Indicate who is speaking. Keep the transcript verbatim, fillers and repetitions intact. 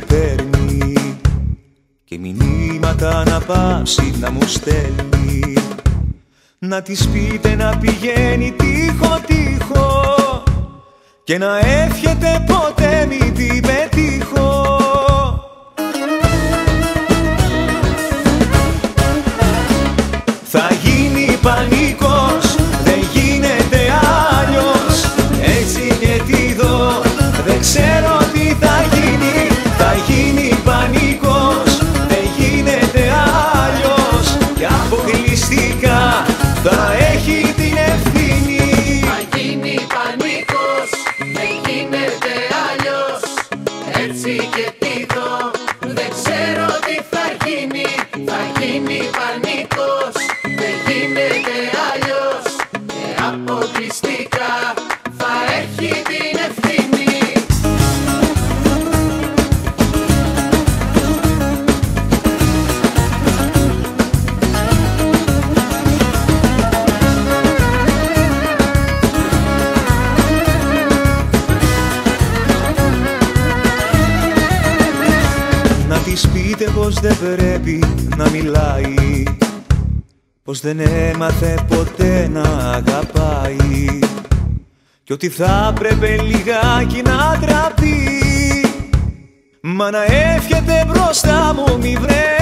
Speaker 1: παίρνει και μηνύματα να πάψει να μου στέλνει. Να της πείτε να πηγαίνει τείχο τείχο και να εύχεται ποτέ μη την πετύχω. Θα γίνει πανικός, δεν γίνεται άλλος. Έτσι και τι δω, δεν ξέρω τι θα γίνει. Θα γίνει πανικός, δεν γίνεται άλλος. Και αποκλειστικά θα έχει την ευθύνη.
Speaker 2: Θα γίνει πανικός, δεν γίνεται άλλος. Έτσι και τι δω, δεν ξέρω τι θα γίνει. Θα γίνει πανικός, δεν γίνεται άλλος. Και αποκλειστικά θα έχει την ευθύνη.
Speaker 1: Να της πείτε πως δεν πρέπει να μιλάει, πως δεν έμαθε ποτέ να αγαπάει κι ότι θα έπρεπε λιγάκι να τραπεί. Μα να εύχεται μπροστά μου μη βρε